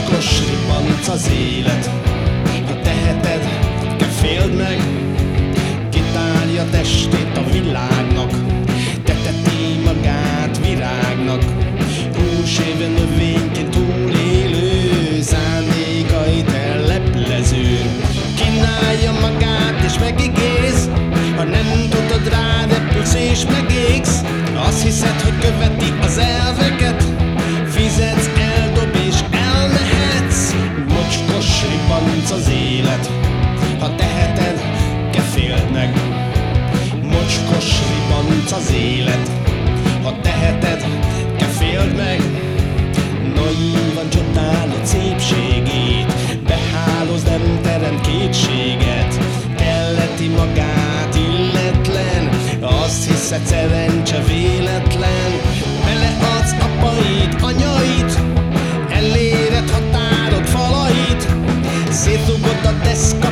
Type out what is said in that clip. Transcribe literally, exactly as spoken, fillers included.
Mocskos ribanc az élet, ha teheted, te féld meg. Kitárja testét a világnak, teteti magát virágnak. Húséve növényként túlélő, szándékait elleplező. Kínálja magát és megigéz, ha nem tudod, rárepülsz és megégsz. Azt hiszed, hogy követi az elveket, fizetsz, eldob és elmehetsz. Mocskos ribanc az élet, ha teheted, féld meg. Mocskos ribanc az élet, ha teheted, te féld meg. Naívan csodálod szépségét, behálóz, nem teremt kétséget. Kelleti magát illetlen, azt hiszed, szerencse véletlen. Beleadsz apaid, anyait, eléred határod falait, szétrugod a deszka